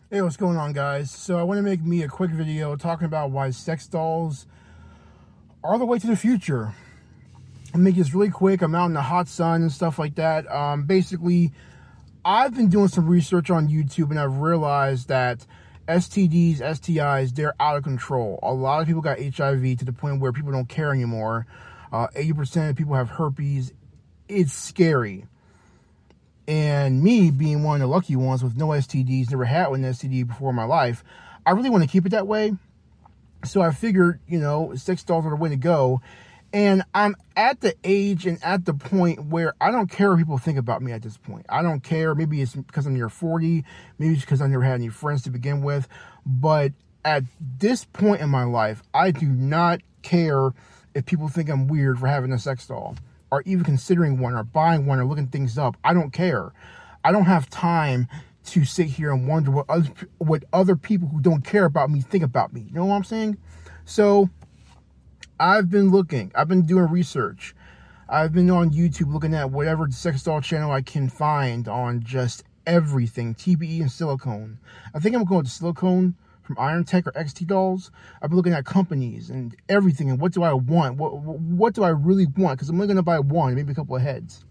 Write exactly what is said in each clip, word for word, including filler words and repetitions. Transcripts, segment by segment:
Hey, what's going on, guys? So I want to make me a quick video talking about why sex dolls are the way to the future. I'll make this really quick. I'm out in the hot sun and stuff like that. Um, basically, I've been doing some research on YouTube, and I've realized that S T Ds, S T Is, they're out of control. A lot of people got H I V to the point where people don't care anymore. Uh, eighty percent of people have herpes. It's scary. And me being one of the lucky ones with no S T Ds, never had an S T D before in my life, I really want to keep it that way. So I figured, you know, sex dolls are the way to go. And I'm at the age and at the point where I don't care what people think about me at this point. I don't care. Maybe it's because I'm near forty. Maybe it's because I never had any friends to begin with. But at this point in my life, I do not care if people think I'm weird for having a sex doll, or even considering one, or buying one, or looking things up. I don't care. I don't have time to sit here and wonder what other, what other people who don't care about me think about me. You know what I'm saying? So I've been looking. I've been doing research. I've been on YouTube looking at whatever sex doll channel I can find on just everything. T B E and silicone. I think I'm going to silicone from Iron Tech or X T Dolls. I've been looking at companies and everything, and what do I want? What what do I really want? Because I'm only going to buy one, maybe a couple of heads.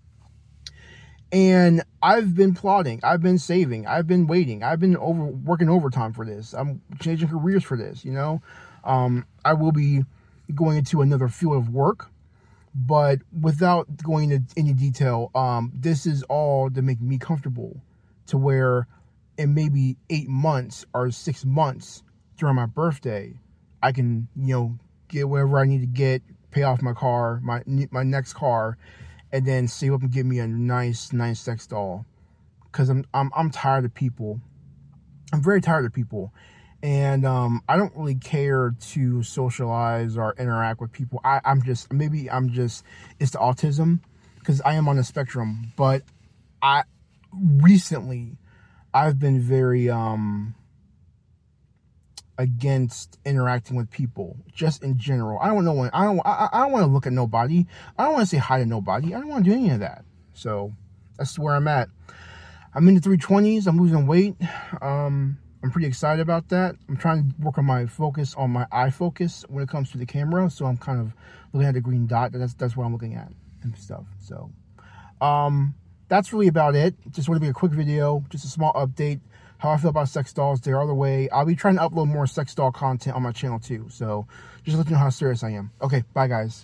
And I've been plotting. I've been saving. I've been waiting. I've been over working overtime for this. I'm changing careers for this. You know, um, I will be going into another field of work, but without going into any detail, um, this is all to make me comfortable, to where in maybe eight months or six months during my birthday, I can, you know, get whatever I need to get, pay off my car, my my next car, and then save up and get me a nice, nice sex doll. Because I'm, I'm, I'm tired of people. I'm very tired of people. And um, I don't really care to socialize or interact with people. I, I'm just, maybe I'm just, it's the autism, because I am on the spectrum. But I, recently, I've been very um, against interacting with people, just in general. I don't know when I don't. I, I don't want to look at nobody. I don't want to say hi to nobody. I don't want to do any of that. So that's where I'm at. I'm in the three twenties. I'm losing weight. Um, I'm pretty excited about that. I'm trying to work on my focus, on my eye focus when it comes to the camera. So I'm kind of looking at the green dot. That's that's what I'm looking at and stuff. So. Um, That's really about it. Just want to be a quick video, just a small update, how I feel about sex dolls. They are the way. I'll be trying to upload more sex doll content on my channel too. So just let you know how serious I am. Okay, bye guys.